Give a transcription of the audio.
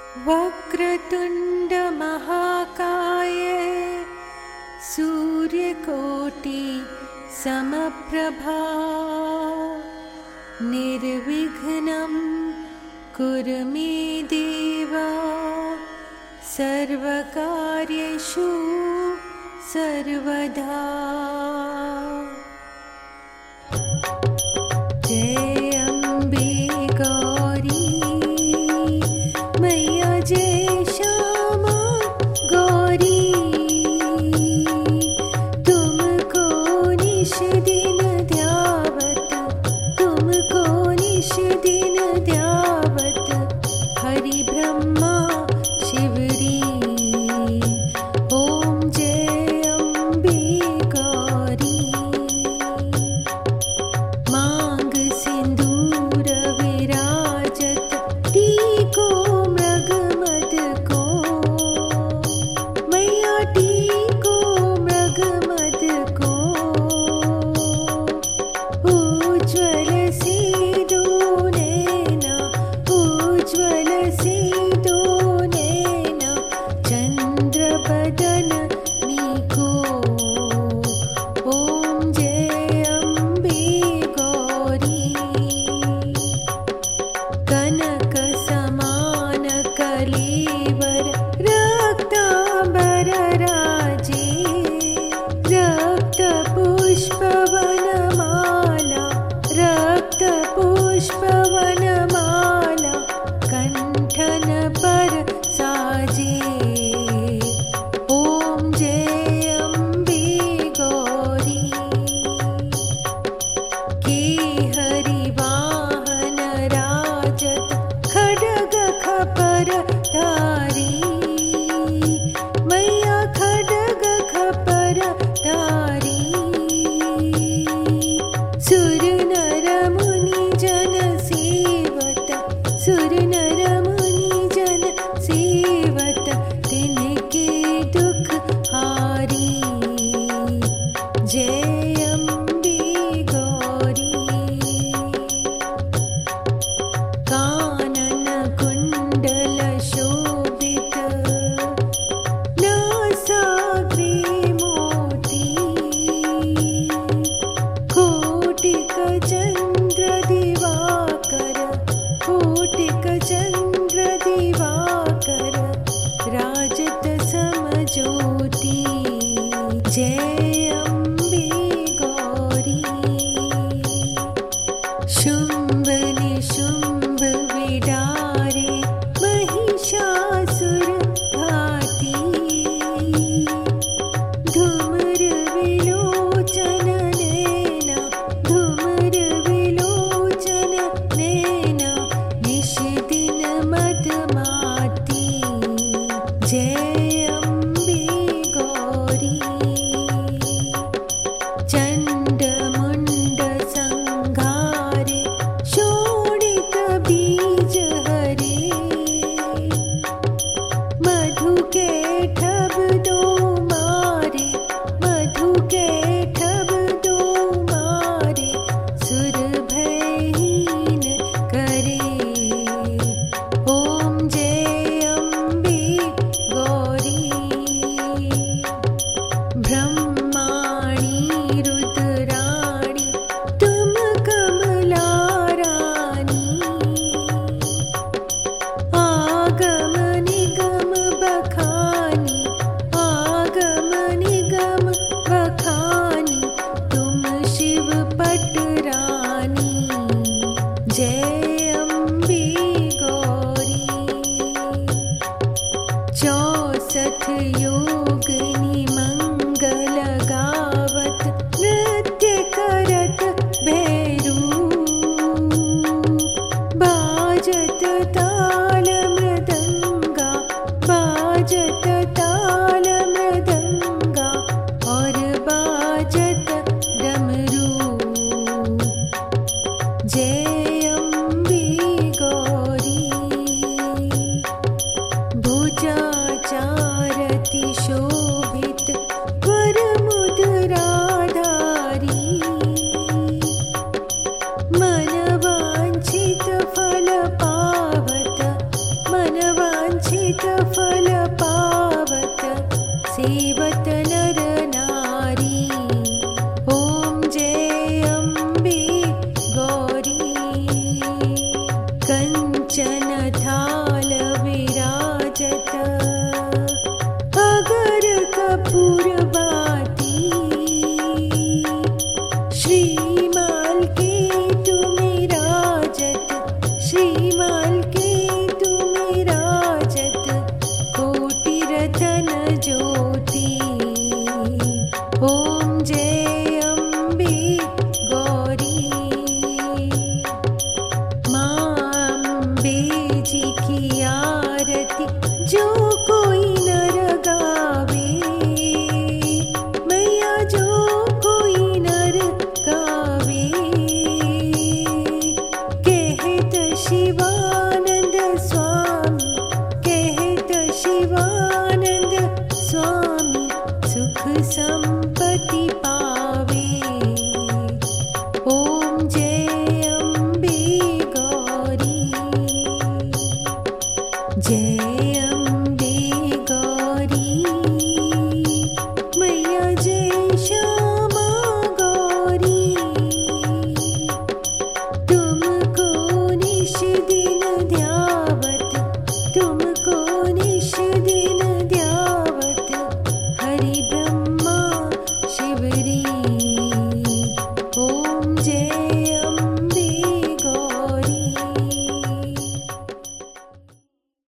वक्रतुंड महाकाय सूर्यकोटि समप्रभा निर्विघ्नं कुरु मे देव सर्वकार्येषु सर्वदा। जय अम्बे गौरी मैया, जय श्यामा गौरी, तुमको निश दिन ध्यावत, तुमको निश दिन ध्यावत हरि ब्रह्मा शिवरी। ओम जय अम्बे गौरी। मांग सिंदूर विराजत टीको मृग मद को, मैया टीको मृग मद को। उज्ज्वल सीधो नैना, उज्ज्वल सीधो नैना चंद्र बदन नीको। ओम जय अम्बे गौरी। कनक समान कलेवर रक्तांबर राजे, रक्त पुष्प वनमाला, रक्त पुष्प वनमाला कंठन पर साजे। ओम जय अम्बे गौरी। के हरि वाहन राजत खड्ग खपर धारी, मैया खड्ग खपर धारी। सुर नर मुनि जन सेवत, सुर नर मुनि जन सेवत तिनके दुख हारी। जय अम्बे गौरी। कानन कुंडल शोभित, नासाग्रे मोती, कोटिक चंद्र दिवाकर, कोटिक चंद्र दिवाकर राजत समज्योति। जय अम्बे गौरी। शुंभ निशुंभ विडारे महिषासुर घाती, धूम्र विलोचन नैना, धूम्र विलोचन नैना निश दिन मदमाती। जय अम्बे गौरी। चंड मुंड संघारे शोणित बीज हरे, मधु के ठब दो मारे, मधु के ठब दो मारे सुर भयहीन करे। ओम जय अम्बे गौरी। ब्रह्माणी रुद्राणी तुम कमला रानी, आगम निगम बखानी, आगम निगम बखानी तुम शिव पट रानी। जय अम्बे गौरी। 64 योगिनी मंगल गावत नृत्य करत भैरू, बाजत ताल मृदंगा, बाजत ताल मृदंगा और बाजत डमरू। जय अम्बे गौरी। भुजा चारति अमृत फल पावत सेवत नर नारी। ओम जय अम्बे गौरी। कंचन थाल विराजत अगर कपूर बाती। श्रीमाल के तुम्हें राजत, श्रीमाल के तुम्हें राजत कोटि रतन ज्योति। ओम जय अम्बे गौरी। माँ अम्बे जी की आरती जो